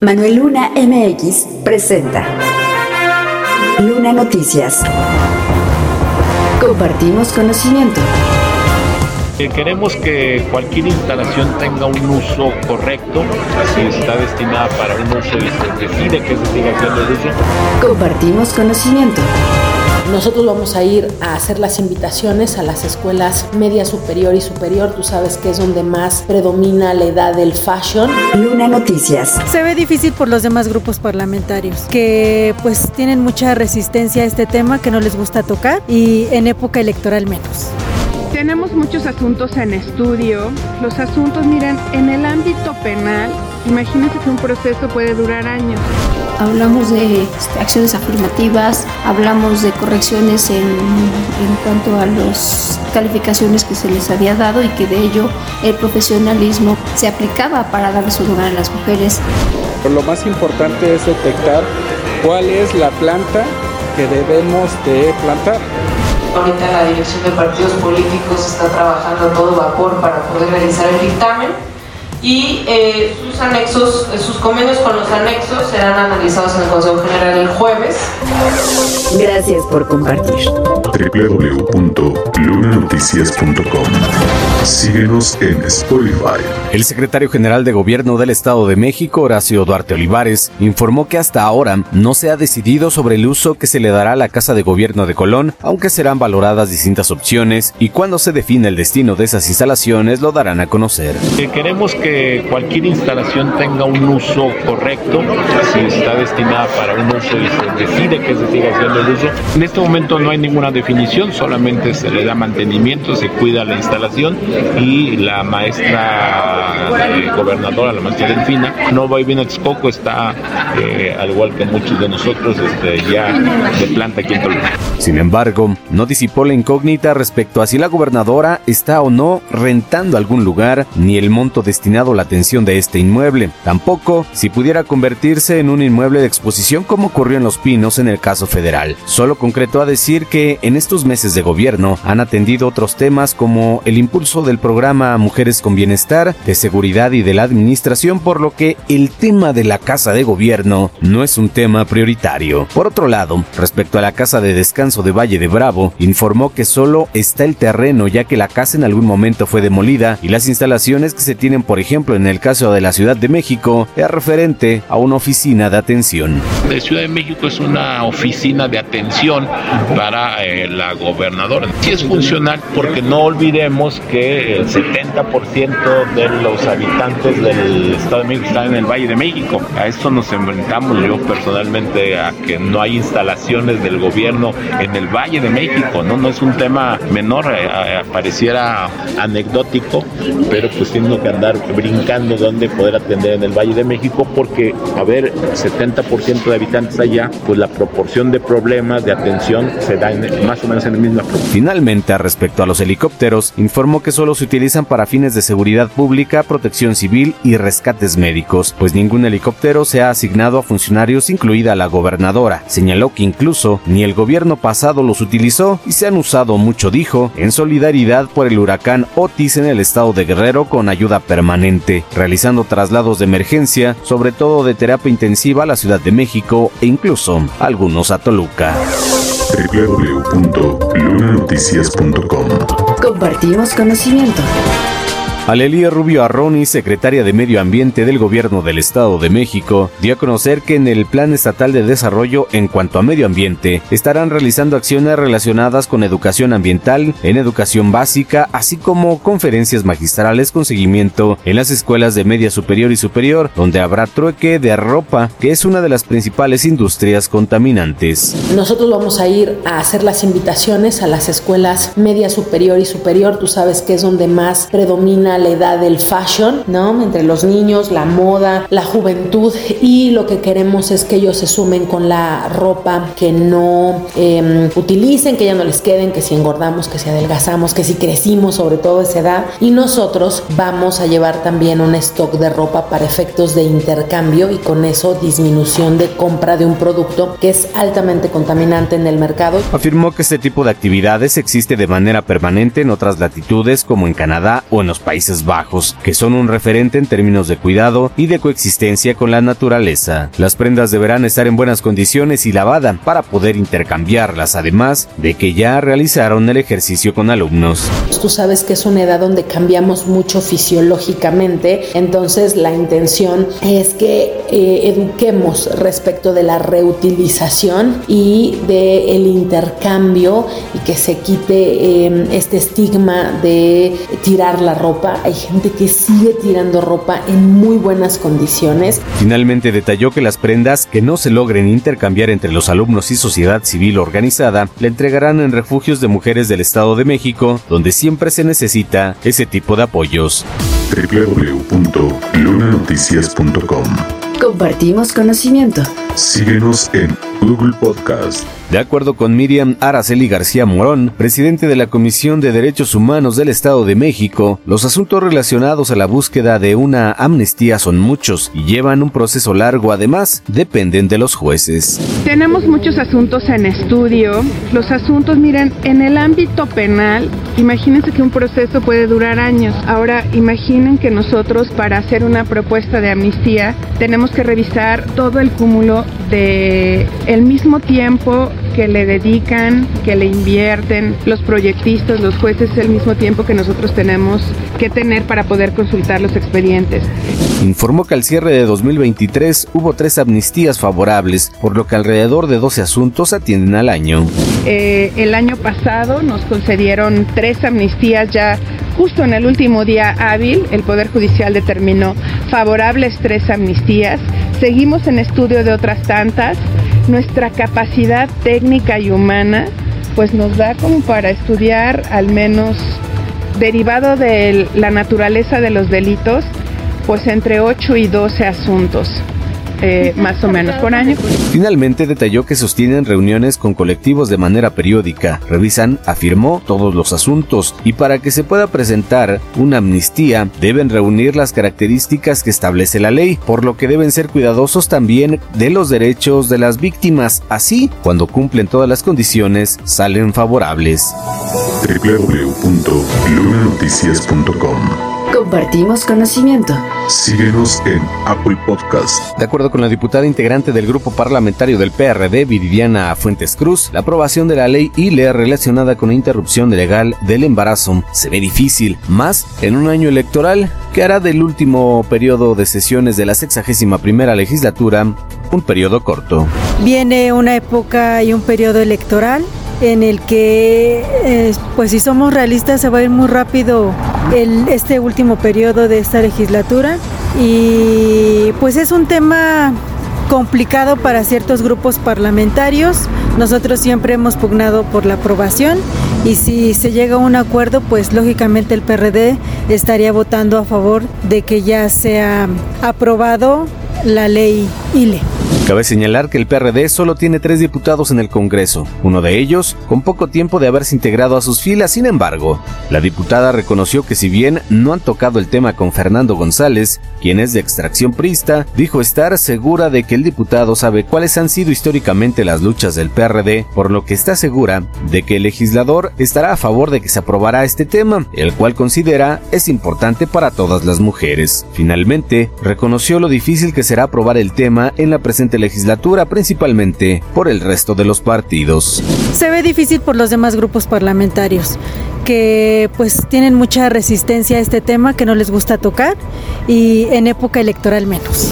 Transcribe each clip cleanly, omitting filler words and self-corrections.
Manuel Luna MX presenta Luna Noticias. Compartimos conocimiento. Queremos que cualquier instalación tenga un uso correcto, si está destinada para un uso y se decide que se siga haciendo el uso. Compartimos conocimiento. Nosotros vamos a ir a hacer las invitaciones a las escuelas media, superior y superior. Tú sabes que es donde más predomina la edad del fashion. Luna Noticias. Se ve difícil por los demás grupos parlamentarios, que pues tienen mucha resistencia a este tema, que no les gusta tocar, y en época electoral menos. Tenemos muchos asuntos en estudio. Los asuntos, miren, en el ámbito penal, imagínense que un proceso puede durar años. Hablamos de acciones afirmativas, hablamos de correcciones en cuanto a las calificaciones que se les había dado y que de ello el profesionalismo se aplicaba para darle su lugar a las mujeres. Lo más importante es detectar cuál es la planta que debemos de plantar. Ahorita la dirección de partidos políticos está trabajando a todo vapor para poder realizar el dictamen y sus anexos, sus convenios con los anexos serán analizados en el Consejo General el jueves. Gracias por compartir. www.lunanoticias.com. Síguenos en Spotify. El secretario general de Gobierno del Estado de México, Horacio Duarte Olivares, informó que hasta ahora no se ha decidido sobre el uso que se le dará a la Casa de Gobierno de Colón, aunque serán valoradas distintas opciones y cuando se define el destino de esas instalaciones lo darán a conocer. Queremos que cualquier instalación tenga un uso correcto, si está destinada para un uso y se decide que se siga haciendo el uso. En este momento no hay ninguna definición, solamente se le da mantenimiento, se cuida la instalación y la maestra gobernadora, la maestra Delfina, no va y viene a Texcoco, está al igual que muchos de nosotros ya de planta aquí en Toluca. Sin embargo, no disipó la incógnita respecto a si la gobernadora está o no rentando algún lugar, ni el monto destinado a la atención de este inmueble. Tampoco si pudiera convertirse en un inmueble de exposición como ocurrió en Los Pinos en el caso federal. Solo concretó a decir que en estos meses de gobierno han atendido otros temas como el impulso del programa Mujeres con Bienestar, de seguridad y de la administración, por lo que el tema de la Casa de Gobierno no es un tema prioritario. Por otro lado, respecto a la Casa de Descanso de Valle de Bravo, informó que solo está el terreno, ya que la casa en algún momento fue demolida y las instalaciones que se tienen, por ejemplo, en el caso de la Ciudad de México, es referente a una oficina de atención. La Ciudad de México es una oficina de atención para la gobernadora. Sí es funcional porque no olvidemos que el 70% de los habitantes del Estado de México están en el Valle de México. A esto nos enfrentamos yo personalmente, a que no hay instalaciones del gobierno en el Valle de México, no es un tema menor, pareciera anecdótico, pero pues tengo que andar brincando donde poder atender en el Valle de México porque, 70% de habitantes allá, pues la proporción de problemas de atención se da más o menos en la misma proporción. Finalmente, respecto a los helicópteros, informó que solo se utilizan para fines de seguridad pública, protección civil y rescates médicos, pues ningún helicóptero se ha asignado a funcionarios, incluida la gobernadora. Señaló que incluso ni el gobierno pasado los utilizó y se han usado mucho, dijo, en solidaridad por el huracán Otis en el estado de Guerrero con ayuda permanente, realizando traslados de emergencia, sobre todo de terapia intensiva a la Ciudad de México e incluso algunos a Toluca. www.lunanoticias.com. Compartimos conocimiento. Alelia Rubio Arroni, secretaria de Medio Ambiente del Gobierno del Estado de México, dio a conocer que en el Plan Estatal de Desarrollo en cuanto a medio ambiente estarán realizando acciones relacionadas con educación ambiental en educación básica, así como conferencias magistrales con seguimiento en las escuelas de media superior y superior, donde habrá trueque de ropa, que es una de las principales industrias contaminantes. Nosotros vamos a ir a hacer las invitaciones a las escuelas media, superior y superior. Tú sabes que es donde más predomina la edad del fashion, ¿no? Entre los niños, la moda, la juventud, y lo que queremos es que ellos se sumen con la ropa que no utilicen, que ya no les queden, que si engordamos, que si adelgazamos, que si crecimos, sobre todo esa edad. Y nosotros vamos a llevar también un stock de ropa para efectos de intercambio y con eso disminución de compra de un producto que es altamente contaminante en el mercado. Afirmó que este tipo de actividades existe de manera permanente en otras latitudes como en Canadá o en los países Países Bajos, que son un referente en términos de cuidado y de coexistencia con la naturaleza. Las prendas deberán estar en buenas condiciones y lavadas para poder intercambiarlas, además de que ya realizaron el ejercicio con alumnos. Tú sabes que es una edad donde cambiamos mucho fisiológicamente, entonces la intención es que eduquemos respecto de la reutilización y del intercambio y que se quite este estigma de tirar la ropa. Hay gente que sigue tirando ropa en muy buenas condiciones. Finalmente detalló que las prendas que no se logren intercambiar entre los alumnos y sociedad civil organizada le entregarán en refugios de mujeres del Estado de México, donde siempre se necesita ese tipo de apoyos. www.lunanoticias.com. Compartimos conocimiento. Síguenos en Google Podcast. De acuerdo con Miriam Araceli García Morón, presidente de la Comisión de Derechos Humanos del Estado de México, los asuntos relacionados a la búsqueda de una amnistía son muchos y llevan un proceso largo. Además, dependen de los jueces. Tenemos muchos asuntos en estudio. Los asuntos, miren, en el ámbito penal, imagínense que un proceso puede durar años. Ahora, imaginen que nosotros, para hacer una propuesta de amnistía, tenemos que revisar todo el cúmulo de el mismo tiempo que le dedican, que le invierten los proyectistas, los jueces, el mismo tiempo que nosotros tenemos que tener para poder consultar los expedientes. Informó que al cierre de 2023 hubo 3 amnistías favorables, por lo que alrededor de 12 asuntos atienden al año. El año pasado nos concedieron 3 amnistías ya. Justo en el último día hábil, el Poder Judicial determinó favorables 3 amnistías. Seguimos en estudio de otras tantas. Nuestra capacidad técnica y humana pues nos da como para estudiar, al menos derivado de la naturaleza de los delitos, pues entre 8 y 12 asuntos. Más o menos por año. Finalmente detalló que sostienen reuniones con colectivos de manera periódica, revisan, afirmó, todos los asuntos y para que se pueda presentar una amnistía deben reunir las características que establece la ley, por lo que deben ser cuidadosos también de los derechos de las víctimas. Así, cuando cumplen todas las condiciones, salen favorables. www.lunanoticias.com. Compartimos conocimiento. Síguenos en Apple Podcast. De acuerdo con la diputada integrante del grupo parlamentario del PRD, Viridiana Fuentes Cruz, la aprobación de la ley ILE relacionada con la interrupción legal del embarazo se ve difícil, más en un año electoral que hará del último periodo de sesiones de la 61ª legislatura un periodo corto. Viene una época y un periodo electoral en el que, pues si somos realistas, se va a ir muy rápido este último periodo de esta legislatura y pues es un tema complicado para ciertos grupos parlamentarios. Nosotros siempre hemos pugnado por la aprobación y si se llega a un acuerdo, pues lógicamente el PRD estaría votando a favor de que ya sea aprobado la ley ILE. Cabe señalar que el PRD solo tiene 3 diputados en el Congreso, uno de ellos con poco tiempo de haberse integrado a sus filas. Sin embargo, la diputada reconoció que si bien no han tocado el tema con Fernando González, quien es de extracción priista, dijo estar segura de que el diputado sabe cuáles han sido históricamente las luchas del PRD, por lo que está segura de que el legislador estará a favor de que se aprobará este tema, el cual considera es importante para todas las mujeres. Finalmente, reconoció lo difícil que será aprobar el tema en la presente legislatura, principalmente por el resto de los partidos. Se ve difícil por los demás grupos parlamentarios que pues tienen mucha resistencia a este tema, que no les gusta tocar y en época electoral menos.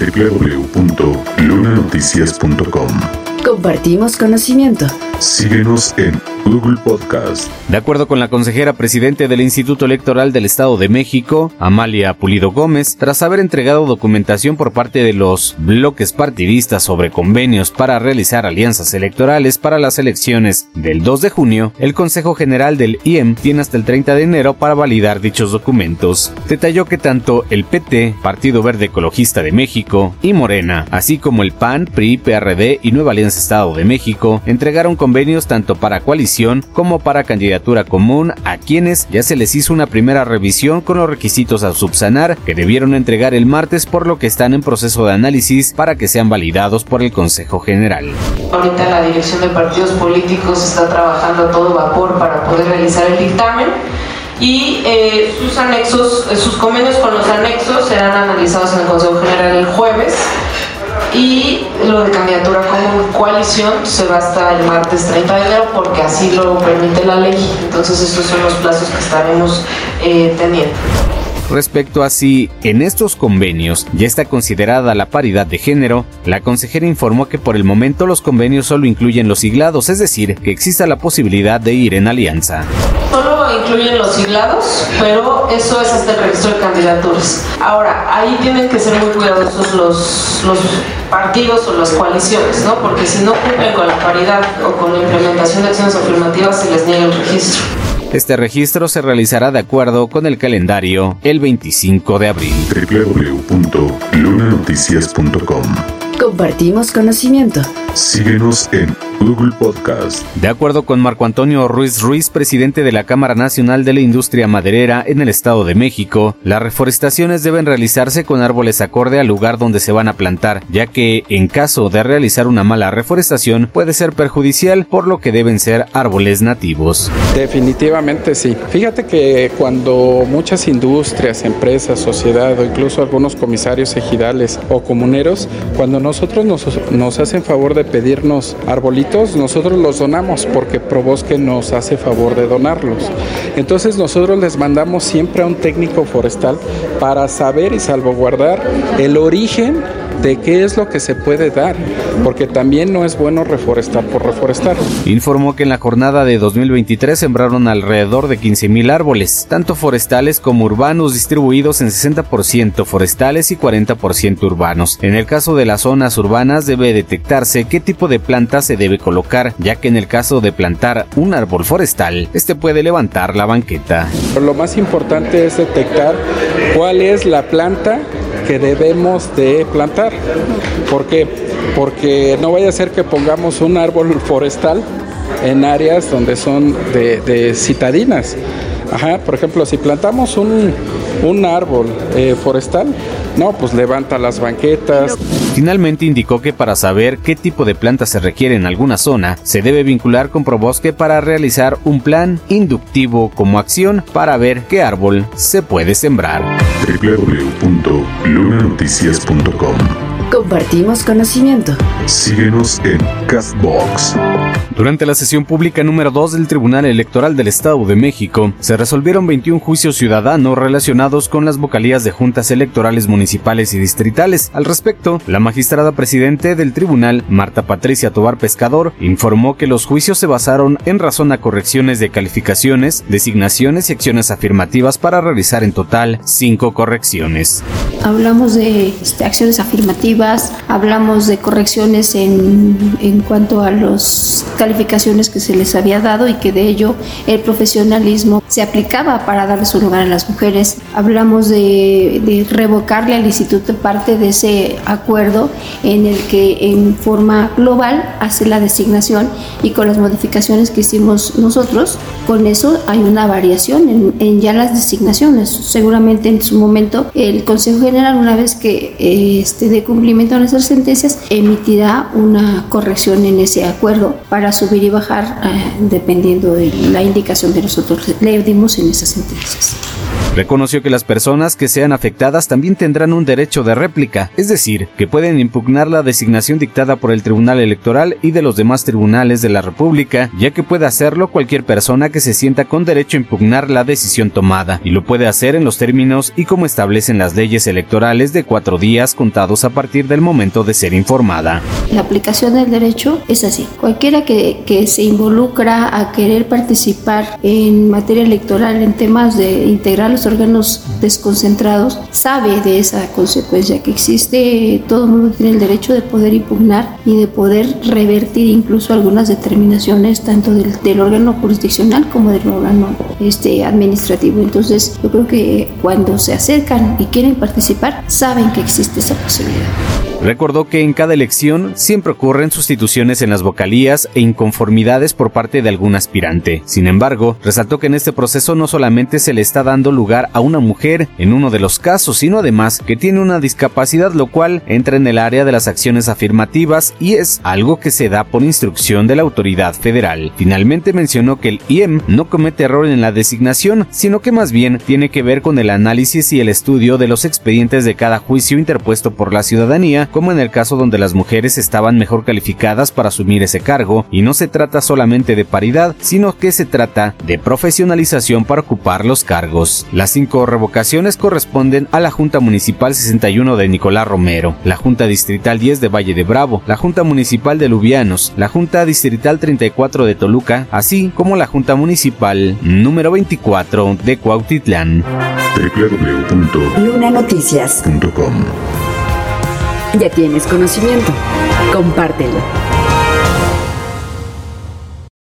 www.lunanoticias.com. Compartimos conocimiento. Síguenos en Google Podcast. De acuerdo con la consejera presidente del Instituto Electoral del Estado de México, Amalia Pulido Gómez, tras haber entregado documentación por parte de los bloques partidistas sobre convenios para realizar alianzas electorales para las elecciones del 2 de junio, el Consejo General del IEM tiene hasta el 30 de enero para validar dichos documentos. Detalló que tanto el PT, Partido Verde Ecologista de México, y Morena, así como el PAN, PRI, PRD y Nueva Alianza Estado de México, entregaron convenios tanto para coalición como para candidatura común, a quienes ya se les hizo una primera revisión con los requisitos a subsanar que debieron entregar el martes, por lo que están en proceso de análisis para que sean validados por el Consejo General. Ahorita la dirección de partidos políticos está trabajando a todo vapor para poder realizar el dictamen y sus anexos, sus convenios con los anexos serán analizados en el Consejo General el jueves. Y lo de candidatura como coalición se va hasta el martes 30 de enero porque así lo permite la ley. Entonces estos son los plazos que estaremos teniendo. Respecto a si en estos convenios ya está considerada la paridad de género, la consejera informó que por el momento los convenios solo incluyen los siglados, es decir, que exista la posibilidad de ir en alianza. Solo incluyen los siglados, pero eso es hasta el registro de candidaturas. Ahora, ahí tienen que ser muy cuidadosos los partidos o las coaliciones, ¿no? Porque si no cumplen con la paridad o con la implementación de acciones afirmativas, se les niega el registro. Este registro se realizará de acuerdo con el calendario el 25 de abril. www.lunanoticias.com. Compartimos conocimiento. Síguenos en Google Podcast. De acuerdo con Marco Antonio Ruiz Ruiz, presidente de la Cámara Nacional de la Industria Maderera en el Estado de México, las reforestaciones deben realizarse con árboles acorde al lugar donde se van a plantar, ya que en caso de realizar una mala reforestación puede ser perjudicial, por lo que deben ser árboles nativos. Definitivamente sí. Fíjate que cuando muchas industrias, empresas, sociedad o incluso algunos comisarios ejidales o comuneros, cuando nosotros nos hacen favor de pedirnos arbolitos, nosotros los donamos porque Probosque nos hace favor de donarlos. Entonces nosotros les mandamos siempre a un técnico forestal para saber y salvaguardar el origen de qué es lo que se puede dar, porque también no es bueno reforestar por reforestar. Informó que en la jornada de 2023 sembraron alrededor de 15,000 árboles, tanto forestales como urbanos, distribuidos en 60% forestales y 40% urbanos. En el caso de las zonas urbanas debe detectarse qué tipo de planta se debe colocar, ya que en el caso de plantar un árbol forestal, este puede levantar la banqueta. Lo más importante es detectar cuál es la planta que debemos de plantar. ¿Por qué? Porque no vaya a ser que pongamos un árbol forestal en áreas donde son de citadinas. Por ejemplo, si plantamos un árbol forestal, no, pues levanta las banquetas. Finalmente indicó que para saber qué tipo de planta se requiere en alguna zona, se debe vincular con Probosque para realizar un plan inductivo como acción para ver qué árbol se puede sembrar. www.lunanoticias.com. Compartimos conocimiento. Síguenos en Castbox. Durante la sesión pública número 2 del Tribunal Electoral del Estado de México, se resolvieron 21 juicios ciudadanos relacionados con las vocalías de juntas electorales municipales y distritales. Al respecto, la magistrada presidente del tribunal, Marta Patricia Tobar Pescador, informó que los juicios se basaron en razón a correcciones de calificaciones, designaciones y acciones afirmativas para realizar en total 5 correcciones. Hablamos de acciones afirmativas, hablamos de correcciones en cuanto a las calificaciones que se les había dado y que de ello el profesionalismo se aplicaba para darle su lugar a las mujeres. Hablamos de revocarle al instituto parte de ese acuerdo en el que en forma global hace la designación, y con las modificaciones que hicimos nosotros, con eso hay una variación en ya las designaciones. Seguramente en su momento el Consejo General, una vez que dé cumplimiento a nuestras sentencias, emitirá una corrección en ese acuerdo para subir y bajar dependiendo de la indicación que nosotros le dimos en esas sentencias. Reconoció que las personas que sean afectadas también tendrán un derecho de réplica, es decir, que pueden impugnar la designación dictada por el Tribunal Electoral y de los demás tribunales de la República, ya que puede hacerlo cualquier persona que se sienta con derecho a impugnar la decisión tomada, y lo puede hacer en los términos y como establecen las leyes electorales de 4 días contados a partir del momento de ser informada. La aplicación del derecho es así. Cualquiera que se involucra a querer participar en materia electoral, en temas de integrar los órganos desconcentrados, sabe de esa consecuencia que existe. Todo el mundo tiene el derecho de poder impugnar y de poder revertir incluso algunas determinaciones tanto del órgano jurisdiccional como del órgano administrativo. Entonces yo creo que cuando se acercan y quieren participar, saben que existe esa posibilidad. Recordó que en cada elección siempre ocurren sustituciones en las vocalías e inconformidades por parte de algún aspirante. Sin embargo, resaltó que en este proceso no solamente se le está dando lugar a una mujer en uno de los casos, sino además que tiene una discapacidad, lo cual entra en el área de las acciones afirmativas y es algo que se da por instrucción de la autoridad federal. Finalmente mencionó que el IEM no comete error en la designación, sino que más bien tiene que ver con el análisis y el estudio de los expedientes de cada juicio interpuesto por la ciudadanía, como en el caso donde las mujeres estaban mejor calificadas para asumir ese cargo, y no se trata solamente de paridad, sino que se trata de profesionalización para ocupar los cargos. Las 5 revocaciones corresponden a la Junta Municipal 61 de Nicolás Romero, la Junta Distrital 10 de Valle de Bravo, la Junta Municipal de Lubianos, la Junta Distrital 34 de Toluca, así como la Junta Municipal número 24 de Cuautitlán. www.lunanoticias.com. Ya tienes conocimiento. Compártelo.